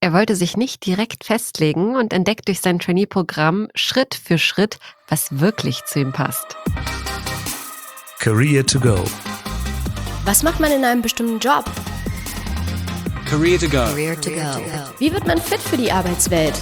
Er wollte sich nicht direkt festlegen und entdeckt durch sein Trainee-Programm Schritt für Schritt, was wirklich zu ihm passt. Career to go. Was macht man in einem bestimmten Job? Career to go. Career to go. Wie wird man fit für die Arbeitswelt?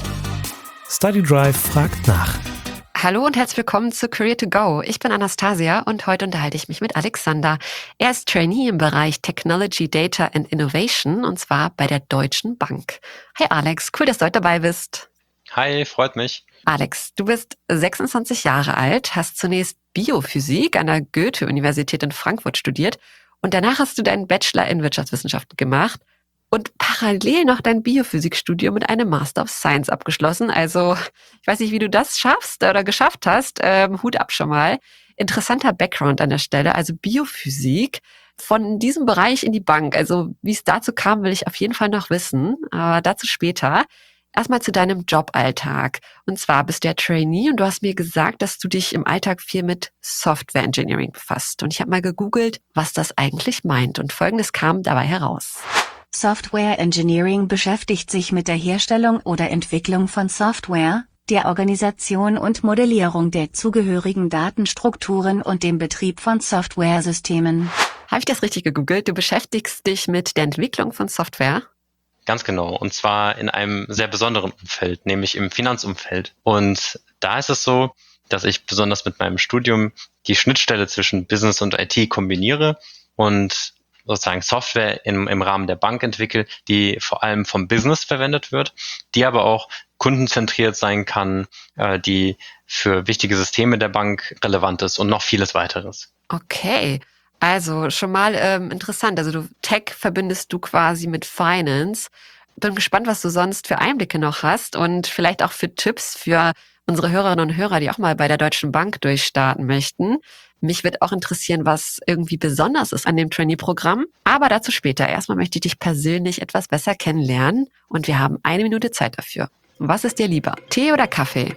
Study Drive fragt nach. Hallo und herzlich willkommen zu Career to Go. Ich bin Anastasia und heute unterhalte ich mich mit Alexander. Er ist Trainee im Bereich Technology, Data and Innovation und zwar bei der Deutschen Bank. Hi Alex, cool, dass du heute dabei bist. Hi, freut mich. Alex, du bist 26 Jahre alt, hast zunächst Biophysik an der Goethe-Universität in Frankfurt studiert und danach hast du deinen Bachelor in Wirtschaftswissenschaften gemacht und parallel noch dein Biophysikstudium mit einem Master of Science abgeschlossen. Also ich weiß nicht, wie du das schaffst oder geschafft hast. Hut ab schon mal. Interessanter Background an der Stelle, also Biophysik. Von diesem Bereich in die Bank, also wie es dazu kam, will ich auf jeden Fall noch wissen, aber dazu später. Erstmal zu deinem Joballtag. Und zwar bist du ja Trainee und du hast mir gesagt, dass du dich im Alltag viel mit Software Engineering befasst. Und ich habe mal gegoogelt, was das eigentlich meint. Und Folgendes kam dabei heraus. Software Engineering beschäftigt sich mit der Herstellung oder Entwicklung von Software, der Organisation und Modellierung der zugehörigen Datenstrukturen und dem Betrieb von Softwaresystemen. Habe ich das richtig gegoogelt? Du beschäftigst dich mit der Entwicklung von Software? Ganz genau. Und zwar in einem sehr besonderen Umfeld, nämlich im Finanzumfeld. Und da ist es so, dass ich besonders mit meinem Studium die Schnittstelle zwischen Business und IT kombiniere und sozusagen Software im Rahmen der Bank entwickle, die vor allem vom Business verwendet wird, die aber auch kundenzentriert sein kann, die für wichtige Systeme der Bank relevant ist und noch vieles weiteres. Okay. Also schon mal interessant. Also Tech verbindest du quasi mit Finance. Bin gespannt, was du sonst für Einblicke noch hast und vielleicht auch für Tipps für unsere Hörerinnen und Hörer, die auch mal bei der Deutschen Bank durchstarten möchten. Mich wird auch interessieren, was irgendwie besonders ist an dem Trainee-Programm. Aber dazu später. Erstmal möchte ich dich persönlich etwas besser kennenlernen und wir haben 1 Minute Zeit dafür. Was ist dir lieber? Tee oder Kaffee?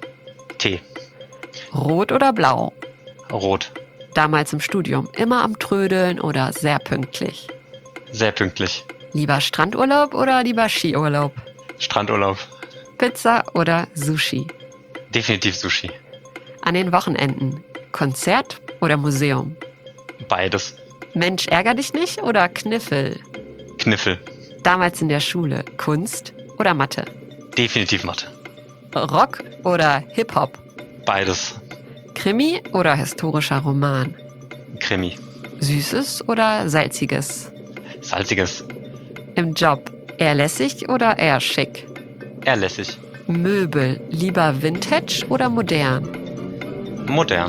Tee. Rot oder blau? Rot. Damals im Studium immer am Trödeln oder sehr pünktlich? Sehr pünktlich. Lieber Strandurlaub oder lieber Skiurlaub? Strandurlaub. Pizza oder Sushi? Definitiv Sushi. An den Wochenenden Konzert oder Museum? Beides. Mensch, ärger dich nicht oder Kniffel? Kniffel. Damals in der Schule Kunst oder Mathe? Definitiv Mathe. Rock oder Hip-Hop? Beides. Krimi oder historischer Roman? Krimi. Süßes oder salziges? Salziges. Im Job eher lässig oder eher schick? Eher lässig. Möbel lieber vintage oder modern? Modern.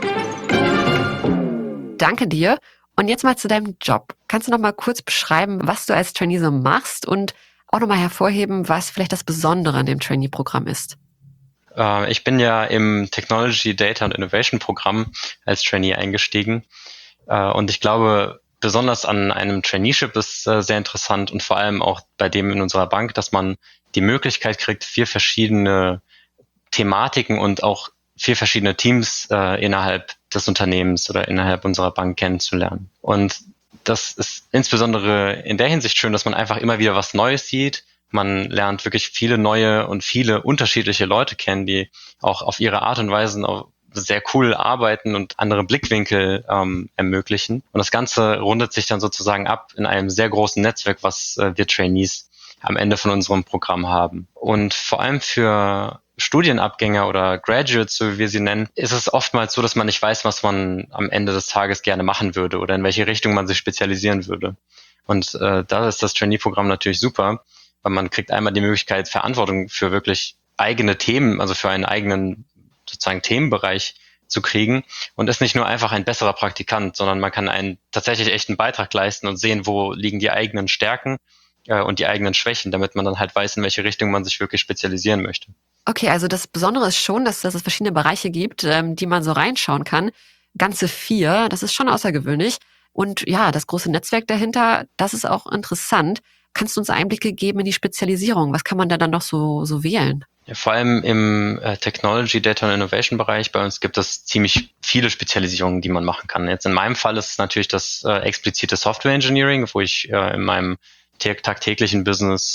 Danke dir. Und jetzt mal zu deinem Job. Kannst du noch mal kurz beschreiben, was du als Trainee so machst und auch noch mal hervorheben, was vielleicht das Besondere an dem Trainee-Programm ist? Ich bin ja im Technology, Data and Innovation Programm als Trainee eingestiegen. Und ich glaube, besonders an einem Traineeship ist sehr interessant und vor allem auch bei dem in unserer Bank, dass man die Möglichkeit kriegt, 4 verschiedene Thematiken und auch 4 verschiedene Teams innerhalb des Unternehmens oder innerhalb unserer Bank kennenzulernen. Und das ist insbesondere in der Hinsicht schön, dass man einfach immer wieder was Neues sieht. Man lernt wirklich viele neue und viele unterschiedliche Leute kennen, die auch auf ihre Art und Weise auch sehr cool arbeiten und andere Blickwinkel ermöglichen. Und das Ganze rundet sich dann sozusagen ab in einem sehr großen Netzwerk, was wir Trainees am Ende von unserem Programm haben. Und vor allem für Studienabgänger oder Graduates, so wie wir sie nennen, ist es oftmals so, dass man nicht weiß, was man am Ende des Tages gerne machen würde oder in welche Richtung man sich spezialisieren würde. Und da ist das Trainee-Programm natürlich super, weil man kriegt einmal die Möglichkeit, Verantwortung für wirklich eigene Themen, also für einen eigenen sozusagen Themenbereich zu kriegen und ist nicht nur einfach ein besserer Praktikant, sondern man kann einen tatsächlich echten Beitrag leisten und sehen, wo liegen die eigenen Stärken und die eigenen Schwächen, damit man dann halt weiß, in welche Richtung man sich wirklich spezialisieren möchte. Okay, also das Besondere ist schon, dass es verschiedene Bereiche gibt, die man so reinschauen kann. Ganze 4, das ist schon außergewöhnlich. Und ja, das große Netzwerk dahinter, das ist auch interessant. Kannst du uns Einblicke geben in die Spezialisierung? Was kann man da dann noch so wählen? Ja, vor allem im Technology, Data und Innovation Bereich bei uns gibt es ziemlich viele Spezialisierungen, die man machen kann. Jetzt in meinem Fall ist es natürlich das explizite Software Engineering, wo ich in meinem tagtäglichen Business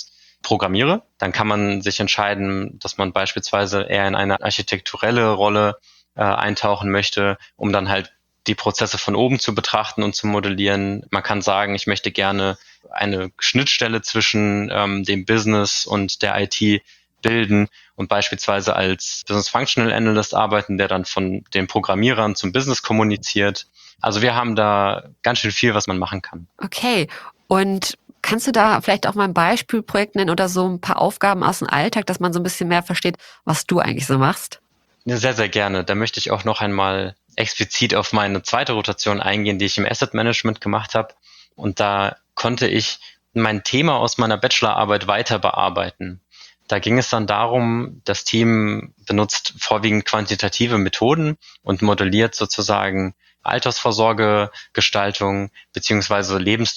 programmiere. Dann kann man sich entscheiden, dass man beispielsweise eher in eine architekturelle Rolle eintauchen möchte, um dann halt die Prozesse von oben zu betrachten und zu modellieren. Man kann sagen, ich möchte gerne eine Schnittstelle zwischen dem Business und der IT bilden und beispielsweise als Business Functional Analyst arbeiten, der dann von den Programmierern zum Business kommuniziert. Also wir haben da ganz schön viel, was man machen kann. Okay, und kannst du da vielleicht auch mal ein Beispielprojekt nennen oder so ein paar Aufgaben aus dem Alltag, dass man so ein bisschen mehr versteht, was du eigentlich so machst? Ja, sehr, sehr gerne. Da möchte ich auch noch einmal explizit auf meine zweite Rotation eingehen, die ich im Asset Management gemacht habe. Und da konnte ich mein Thema aus meiner Bachelorarbeit weiter bearbeiten. Da ging es dann darum, das Team benutzt vorwiegend quantitative Methoden und modelliert sozusagen Altersvorsorgegestaltung beziehungsweise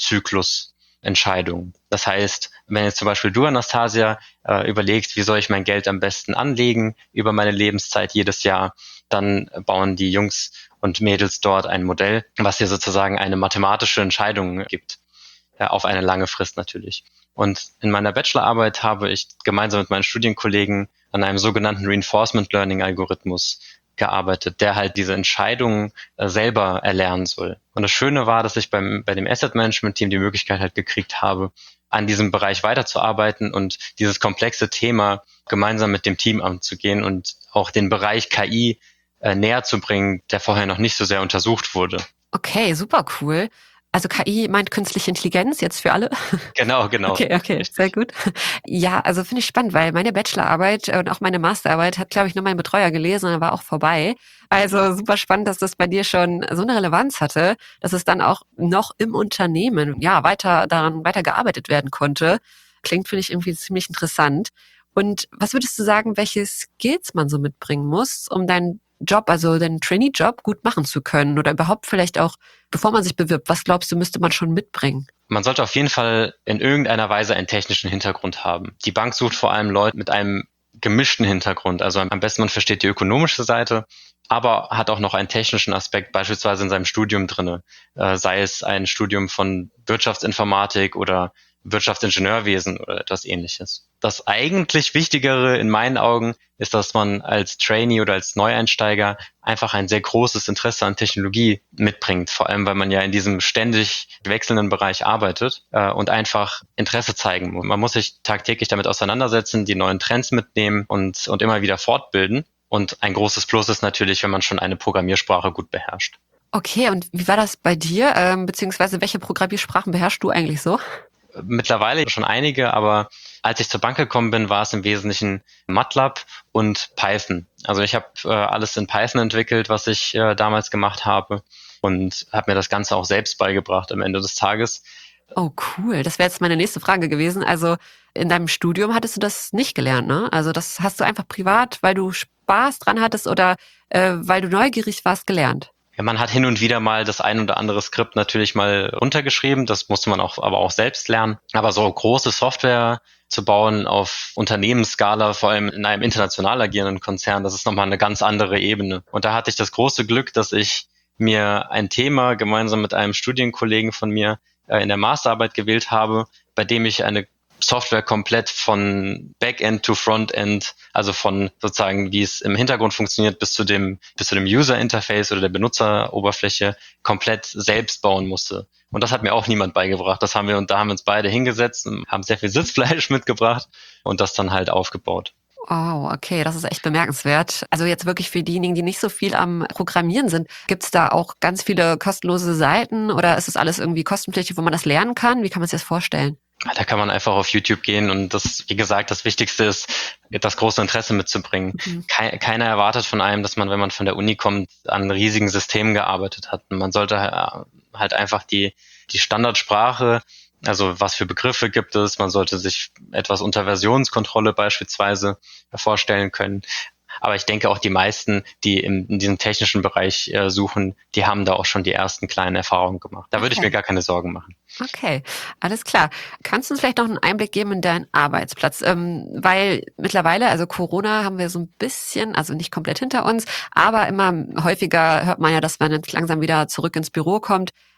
Lebenszyklusentscheidungen. Das heißt, wenn jetzt zum Beispiel du, Anastasia, überlegst, wie soll ich mein Geld am besten anlegen über meine Lebenszeit jedes Jahr, dann bauen die Jungs und Mädels dort ein Modell, was dir sozusagen eine mathematische Entscheidung gibt, auf eine lange Frist natürlich. Und in meiner Bachelorarbeit habe ich gemeinsam mit meinen Studienkollegen an einem sogenannten Reinforcement Learning Algorithmus gearbeitet, der halt diese Entscheidungen selber erlernen soll. Und das Schöne war, dass ich bei dem Asset Management Team die Möglichkeit halt gekriegt habe, an diesem Bereich weiterzuarbeiten und dieses komplexe Thema gemeinsam mit dem Team anzugehen und auch den Bereich KI näher zu bringen, der vorher noch nicht so sehr untersucht wurde. Okay, super cool. Also KI meint künstliche Intelligenz jetzt für alle? Genau. Okay, sehr gut. Ja, also finde ich spannend, weil meine Bachelorarbeit und auch meine Masterarbeit hat, glaube ich, nur mein Betreuer gelesen und dann war auch vorbei. Also super spannend, dass das bei dir schon so eine Relevanz hatte, dass es dann auch noch im Unternehmen, ja, weiter gearbeitet werden konnte. Klingt, finde ich, irgendwie ziemlich interessant. Und was würdest du sagen, welche Skills man so mitbringen muss, um deinen Job, also den Trainee-Job gut machen zu können oder überhaupt vielleicht auch, bevor man sich bewirbt, was glaubst du, müsste man schon mitbringen? Man sollte auf jeden Fall in irgendeiner Weise einen technischen Hintergrund haben. Die Bank sucht vor allem Leute mit einem gemischten Hintergrund. Also am besten man versteht die ökonomische Seite, aber hat auch noch einen technischen Aspekt, beispielsweise in seinem Studium drinne. Sei es ein Studium von Wirtschaftsinformatik oder Wirtschaftsingenieurwesen oder etwas Ähnliches. Das eigentlich Wichtigere in meinen Augen ist, dass man als Trainee oder als Neueinsteiger einfach ein sehr großes Interesse an Technologie mitbringt, vor allem weil man ja in diesem ständig wechselnden Bereich arbeitet und einfach Interesse zeigen muss. Man muss sich tagtäglich damit auseinandersetzen, die neuen Trends mitnehmen und immer wieder fortbilden. Und ein großes Plus ist natürlich, wenn man schon eine Programmiersprache gut beherrscht. Okay, und wie war das bei dir? Beziehungsweise welche Programmiersprachen beherrschst du eigentlich so? Mittlerweile schon einige, aber als ich zur Bank gekommen bin, war es im Wesentlichen MATLAB und Python. Also ich habe alles in Python entwickelt, was ich damals gemacht habe und habe mir das Ganze auch selbst beigebracht am Ende des Tages. Oh, cool. Das wäre jetzt meine nächste Frage gewesen. Also in deinem Studium hattest du das nicht gelernt, ne? Also das hast du einfach privat, weil du Spaß dran hattest oder weil du neugierig warst, gelernt? Ja, man hat hin und wieder mal das ein oder andere Skript natürlich mal runtergeschrieben. Das musste man aber auch selbst lernen. Aber so große Software zu bauen auf Unternehmensskala, vor allem in einem international agierenden Konzern, das ist nochmal eine ganz andere Ebene. Und da hatte ich das große Glück, dass ich mir ein Thema gemeinsam mit einem Studienkollegen von mir in der Masterarbeit gewählt habe, bei dem ich eine Software komplett von Backend to Frontend, also von sozusagen, wie es im Hintergrund funktioniert, bis zu dem User Interface oder der Benutzeroberfläche komplett selbst bauen musste. Und das hat mir auch niemand beigebracht. Da haben wir uns beide hingesetzt und haben sehr viel Sitzfleisch mitgebracht und das dann halt aufgebaut. Oh, okay, das ist echt bemerkenswert. Also jetzt wirklich für diejenigen, die nicht so viel am Programmieren sind, gibt es da auch ganz viele kostenlose Seiten oder ist das alles irgendwie kostenpflichtig, wo man das lernen kann? Wie kann man sich das vorstellen? Da kann man einfach auf YouTube gehen und das, wie gesagt, das Wichtigste ist, das große Interesse mitzubringen. Keiner erwartet von einem, dass man, wenn man von der Uni kommt, an riesigen Systemen gearbeitet hat. Man sollte halt einfach die Standardsprache, also was für Begriffe gibt es, man sollte sich etwas unter Versionskontrolle beispielsweise vorstellen können. Aber ich denke auch die meisten, die in diesem technischen Bereich suchen, die haben da auch schon die ersten kleinen Erfahrungen gemacht. Da würde ich mir gar keine Sorgen machen. Okay, alles klar. Kannst du uns vielleicht noch einen Einblick geben in deinen Arbeitsplatz? Weil mittlerweile, also Corona haben wir so ein bisschen, also nicht komplett hinter uns, aber immer häufiger hört man ja, dass man jetzt langsam wieder zurück ins Büro kommt.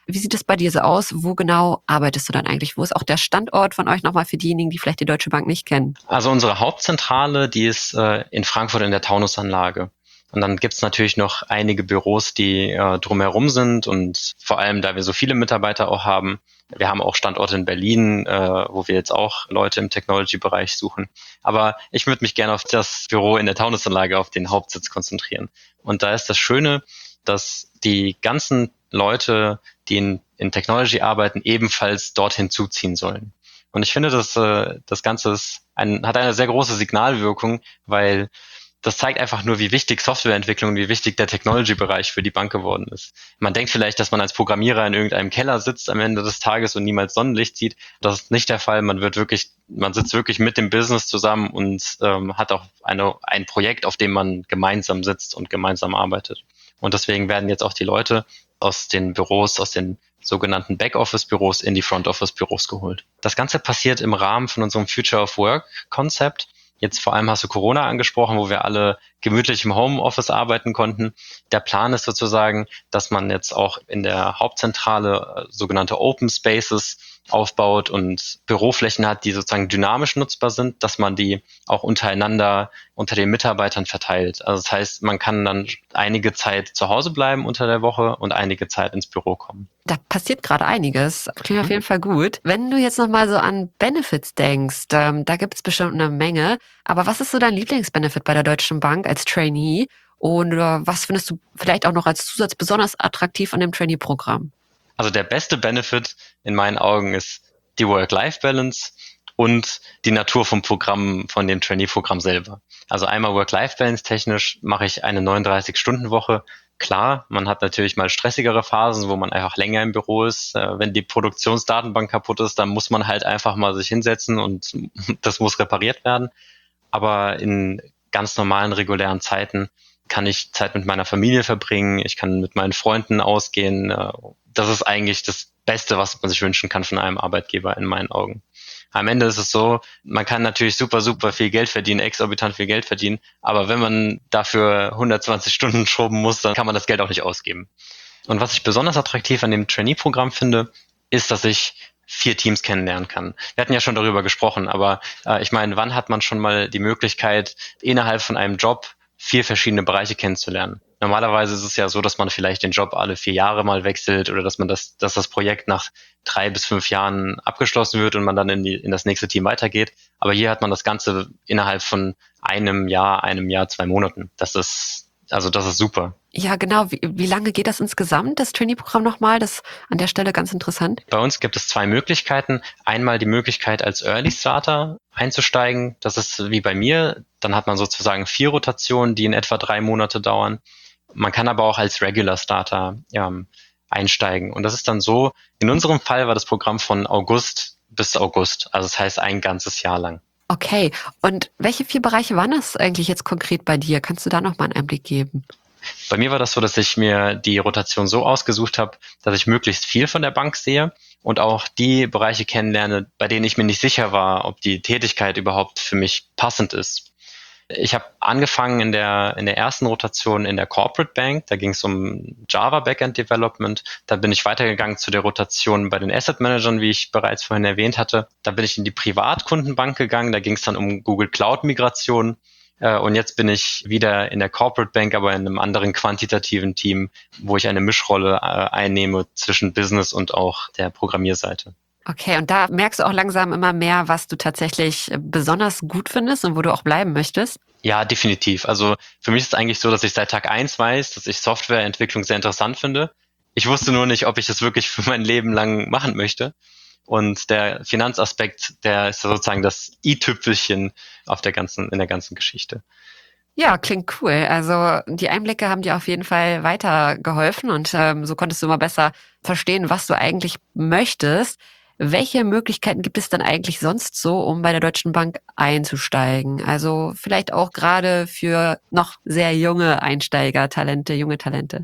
Wie sieht es bei dir so aus? Wo genau arbeitest du dann eigentlich? Wo ist auch der Standort von euch nochmal für diejenigen, die vielleicht die Deutsche Bank nicht kennen? Also unsere Hauptzentrale, die ist in Frankfurt in der Taunusanlage. Und dann gibt's natürlich noch einige Büros, die drumherum sind und vor allem, da wir so viele Mitarbeiter auch haben. Wir haben auch Standorte in Berlin, wo wir jetzt auch Leute im Technology-Bereich suchen. Aber ich würde mich gerne auf das Büro in der Taunusanlage, auf den Hauptsitz konzentrieren. Und da ist das Schöne, dass die ganzen Leute, die in Technology arbeiten, ebenfalls dorthin zuziehen sollen. Und ich finde, dass das Ganze hat eine sehr große Signalwirkung, weil das zeigt einfach nur, wie wichtig Softwareentwicklung, wie wichtig der Technology-Bereich für die Bank geworden ist. Man denkt vielleicht, dass man als Programmierer in irgendeinem Keller sitzt am Ende des Tages und niemals Sonnenlicht sieht. Das ist nicht der Fall. Man sitzt wirklich mit dem Business zusammen und hat auch ein Projekt, auf dem man gemeinsam sitzt und gemeinsam arbeitet. Und deswegen werden jetzt auch die Leute aus den Büros, aus den sogenannten Backoffice-Büros in die Front-Office-Büros geholt. Das Ganze passiert im Rahmen von unserem Future of Work-Konzept. Jetzt vor allem hast du Corona angesprochen, wo wir alle gemütlich im Homeoffice arbeiten konnten. Der Plan ist sozusagen, dass man jetzt auch in der Hauptzentrale sogenannte Open Spaces aufbaut und Büroflächen hat, die sozusagen dynamisch nutzbar sind, dass man die auch untereinander, unter den Mitarbeitern verteilt. Also das heißt, man kann dann einige Zeit zu Hause bleiben unter der Woche und einige Zeit ins Büro kommen. Da passiert gerade einiges. Klingt auf jeden Fall gut. Wenn du jetzt nochmal so an Benefits denkst, da gibt es bestimmt eine Menge. Aber was ist so dein Lieblingsbenefit bei der Deutschen Bank als Trainee? Und was findest du vielleicht auch noch als Zusatz besonders attraktiv an dem Trainee-Programm? Also der beste Benefit in meinen Augen ist die Work-Life-Balance und die Natur vom Programm, von dem Trainee-Programm selber. Also einmal Work-Life-Balance technisch mache ich eine 39-Stunden-Woche. Klar, man hat natürlich mal stressigere Phasen, wo man einfach länger im Büro ist. Wenn die Produktionsdatenbank kaputt ist, dann muss man halt einfach mal sich hinsetzen und das muss repariert werden. Aber in ganz normalen, regulären Zeiten kann ich Zeit mit meiner Familie verbringen, ich kann mit meinen Freunden ausgehen. Das ist eigentlich das Beste, was man sich wünschen kann von einem Arbeitgeber in meinen Augen. Am Ende ist es so, man kann natürlich super viel Geld verdienen, exorbitant viel Geld verdienen, aber wenn man dafür 120 Stunden schrubben muss, dann kann man das Geld auch nicht ausgeben. Und was ich besonders attraktiv an dem Trainee-Programm finde, ist, dass ich 4 Teams kennenlernen kann. Wir hatten ja schon darüber gesprochen, aber ich meine, wann hat man schon mal die Möglichkeit, innerhalb von einem Job 4 verschiedene Bereiche kennenzulernen? Normalerweise ist es ja so, dass man vielleicht den Job alle 4 Jahre mal wechselt oder dass das Projekt nach 3 bis 5 Jahren abgeschlossen wird und man dann in das nächste Team weitergeht. Aber hier hat man das Ganze innerhalb von einem Jahr, 2 Monaten. Das ist super. Ja, genau. Wie lange geht das insgesamt, das Trainee-Programm nochmal? Das ist an der Stelle ganz interessant. Bei uns gibt es 2 Möglichkeiten. Einmal die Möglichkeit, als Early Starter einzusteigen. Das ist wie bei mir. Dann hat man sozusagen 4 Rotationen, die in etwa 3 Monate dauern. Man kann aber auch als Regular Starter einsteigen. Und das ist dann so, in unserem Fall war das Programm von August bis August. Also das heißt ein ganzes Jahr lang. Okay. Und welche 4 Bereiche waren das eigentlich jetzt konkret bei dir? Kannst du da nochmal einen Einblick geben? Bei mir war das so, dass ich mir die Rotation so ausgesucht habe, dass ich möglichst viel von der Bank sehe und auch die Bereiche kennenlerne, bei denen ich mir nicht sicher war, ob die Tätigkeit überhaupt für mich passend ist. Ich habe angefangen in der ersten Rotation in der Corporate Bank, da ging es um Java Backend Development. Da bin ich weitergegangen zu der Rotation bei den Asset Managern, wie ich bereits vorhin erwähnt hatte. Da bin ich in die Privatkundenbank gegangen, da ging es dann um Google Cloud Migration. Und jetzt bin ich wieder in der Corporate Bank, aber in einem anderen quantitativen Team, wo ich eine Mischrolle einnehme zwischen Business und auch der Programmierseite. Okay, und da merkst du auch langsam immer mehr, was du tatsächlich besonders gut findest und wo du auch bleiben möchtest? Ja, definitiv. Also für mich ist es eigentlich so, dass ich seit Tag 1 weiß, dass ich Softwareentwicklung sehr interessant finde. Ich wusste nur nicht, ob ich das wirklich für mein Leben lang machen möchte. Und der Finanzaspekt, der ist sozusagen das i-Tüpfelchen in der ganzen Geschichte. Ja, klingt cool. Also die Einblicke haben dir auf jeden Fall weitergeholfen und so konntest du immer besser verstehen, was du eigentlich möchtest. Welche Möglichkeiten gibt es dann eigentlich sonst so, um bei der Deutschen Bank einzusteigen? Also vielleicht auch gerade für noch sehr junge Einsteiger, junge Talente.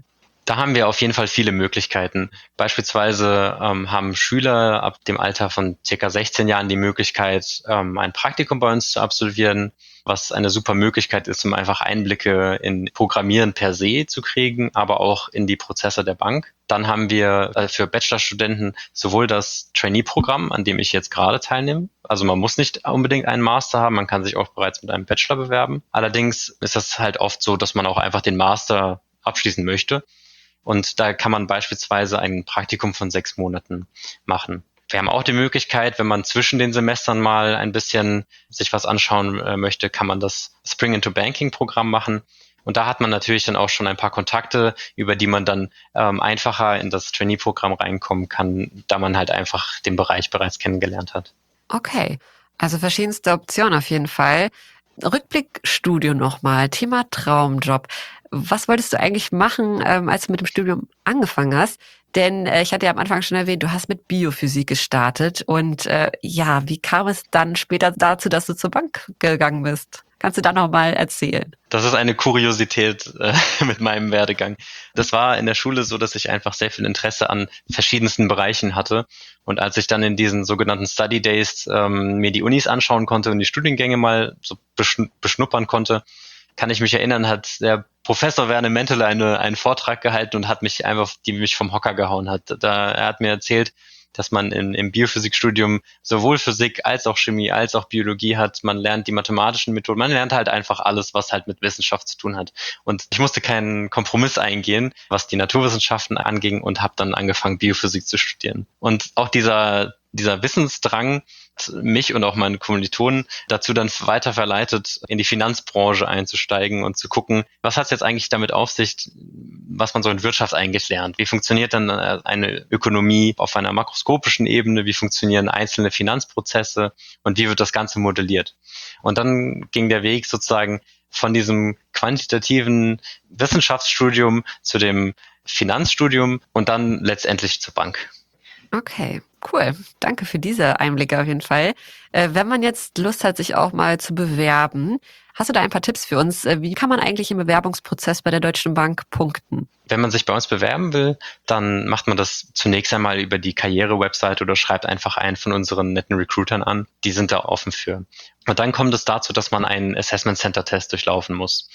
Da haben wir auf jeden Fall viele Möglichkeiten. Beispielsweise haben Schüler ab dem Alter von circa 16 Jahren die Möglichkeit, ein Praktikum bei uns zu absolvieren, was eine super Möglichkeit ist, um einfach Einblicke in Programmieren per se zu kriegen, aber auch in die Prozesse der Bank. Dann haben wir für Bachelorstudenten sowohl das Trainee-Programm, an dem ich jetzt gerade teilnehme. Also man muss nicht unbedingt einen Master haben, man kann sich auch bereits mit einem Bachelor bewerben. Allerdings ist das halt oft so, dass man auch einfach den Master abschließen möchte. Und da kann man beispielsweise ein Praktikum von 6 Monaten machen. Wir haben auch die Möglichkeit, wenn man zwischen den Semestern mal ein bisschen sich was anschauen möchte, kann man das Spring into Banking Programm machen. Und da hat man natürlich dann auch schon ein paar Kontakte, über die man dann einfacher in das Trainee-Programm reinkommen kann, da man halt einfach den Bereich bereits kennengelernt hat. Okay, also verschiedenste Optionen auf jeden Fall. Rückblickstudio nochmal, Thema Traumjob. Was wolltest du eigentlich machen, als du mit dem Studium angefangen hast? Denn ich hatte ja am Anfang schon erwähnt, du hast mit Biophysik gestartet. Und wie kam es dann später dazu, dass du zur Bank gegangen bist? Kannst du da nochmal erzählen? Das ist eine Kuriosität mit meinem Werdegang. Das war in der Schule so, dass ich einfach sehr viel Interesse an verschiedensten Bereichen hatte. Und als ich dann in diesen sogenannten Study Days mir die Unis anschauen konnte und die Studiengänge mal so beschnuppern konnte, kann ich mich erinnern, hat der Professor Werner Mentele einen Vortrag gehalten und hat mich vom Hocker gehauen hat. Er hat mir erzählt, dass man im Biophysikstudium sowohl Physik als auch Chemie als auch Biologie hat. Man lernt die mathematischen Methoden, man lernt halt einfach alles, was halt mit Wissenschaft zu tun hat. Und ich musste keinen Kompromiss eingehen, was die Naturwissenschaften anging, und habe dann angefangen, Biophysik zu studieren. Und auch dieser Wissensdrang hat mich und auch meine Kommilitonen dazu dann weiter verleitet, in die Finanzbranche einzusteigen und zu gucken, was hat es jetzt eigentlich damit auf sich, was man so in Wirtschaft eigentlich lernt. Wie funktioniert dann eine Ökonomie auf einer makroskopischen Ebene? Wie funktionieren einzelne Finanzprozesse? Und wie wird das Ganze modelliert? Und dann ging der Weg sozusagen von diesem quantitativen Wissenschaftsstudium zu dem Finanzstudium und dann letztendlich zur Bank. Okay, cool. Danke für diese Einblicke auf jeden Fall. Wenn man jetzt Lust hat, sich auch mal zu bewerben, hast du da ein paar Tipps für uns? Wie kann man eigentlich im Bewerbungsprozess bei der Deutschen Bank punkten? Wenn man sich bei uns bewerben will, dann macht man das zunächst einmal über die Karriere-Website oder schreibt einfach einen von unseren netten Recruitern an. Die sind da offen für. Und dann kommt es dazu, dass man einen Assessment Center Test durchlaufen muss,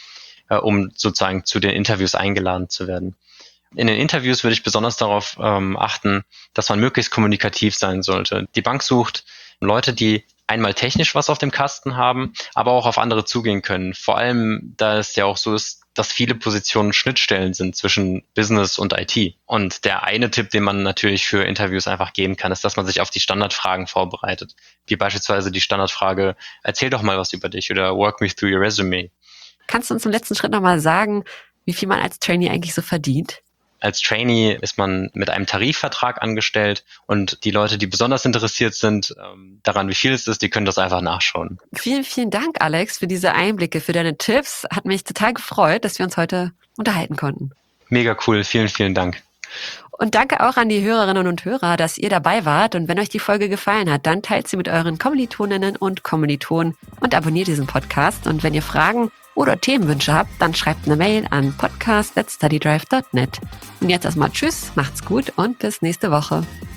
um sozusagen zu den Interviews eingeladen zu werden. In den Interviews würde ich besonders darauf achten, dass man möglichst kommunikativ sein sollte. Die Bank sucht Leute, die einmal technisch was auf dem Kasten haben, aber auch auf andere zugehen können. Vor allem, da es ja auch so ist, dass viele Positionen Schnittstellen sind zwischen Business und IT. Und der eine Tipp, den man natürlich für Interviews einfach geben kann, ist, dass man sich auf die Standardfragen vorbereitet. Wie beispielsweise die Standardfrage, erzähl doch mal was über dich oder walk me through your resume. Kannst du uns im letzten Schritt nochmal sagen, wie viel man als Trainee eigentlich so verdient? Als Trainee ist man mit einem Tarifvertrag angestellt und die Leute, die besonders interessiert sind daran, wie viel es ist, die können das einfach nachschauen. Vielen, vielen Dank, Alex, für diese Einblicke, für deine Tipps. Hat mich total gefreut, dass wir uns heute unterhalten konnten. Mega cool. Vielen, vielen Dank. Und danke auch an die Hörerinnen und Hörer, dass ihr dabei wart. Und wenn euch die Folge gefallen hat, dann teilt sie mit euren Kommilitoninnen und Kommilitonen und abonniert diesen Podcast. Und wenn ihr Fragen oder Themenwünsche habt, dann schreibt eine Mail an podcast@studydrive.net. Und jetzt erstmal tschüss, macht's gut und bis nächste Woche.